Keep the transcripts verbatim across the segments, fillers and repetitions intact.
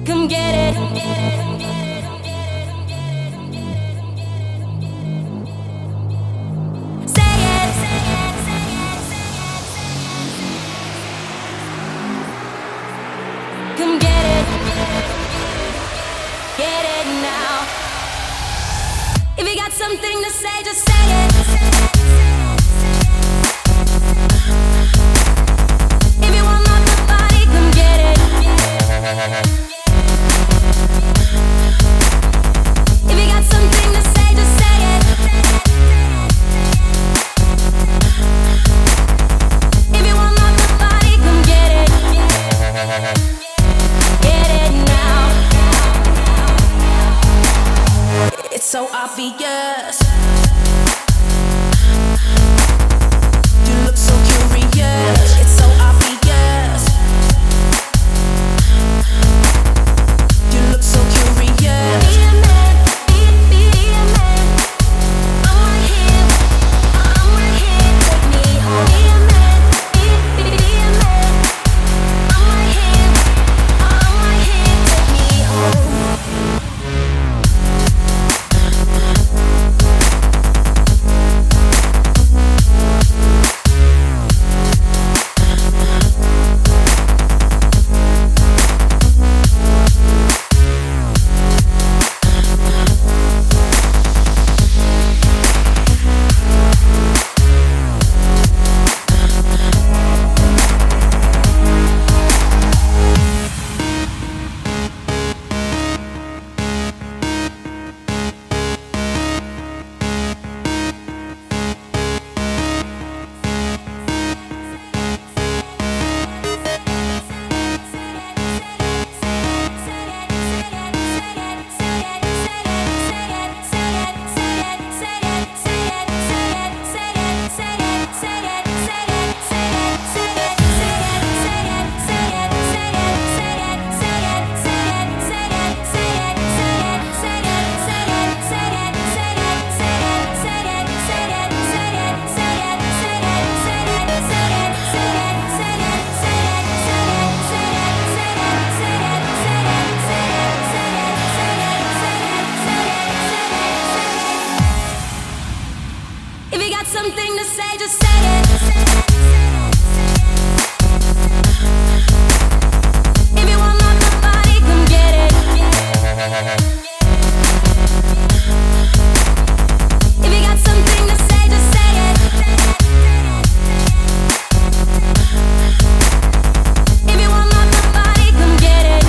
Come get it. Say it. Come get it. Get it now. If you got something to say, just say it. If you want my body, come get it. If you got something to say, just say it. If you want my body, come get it. Get it now. It's so obvious. You look so curious. It's so obvious. You look so curious. Be a man, be, be a man. I'm right here, I'm right here. Take me home. Be a man, be, be, be a man. I'm right here, I'm right here. Take me home. If you got something to say, just say it. If you want my body, come get it. If you got something to say, just say it. If you want my body, come get it.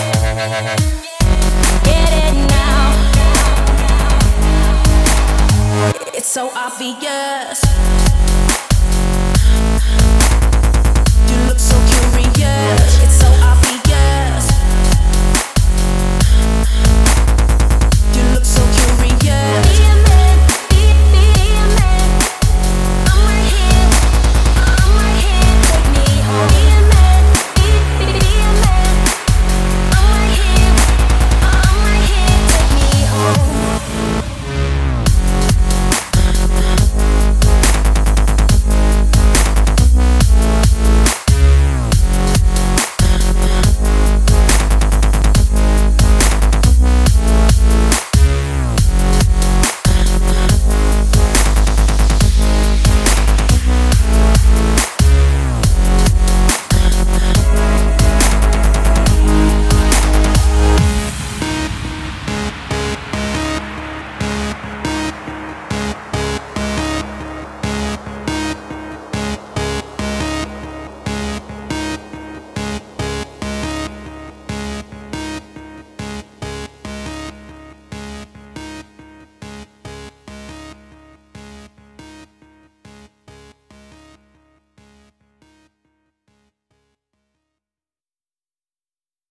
Get it now. It's so obvious.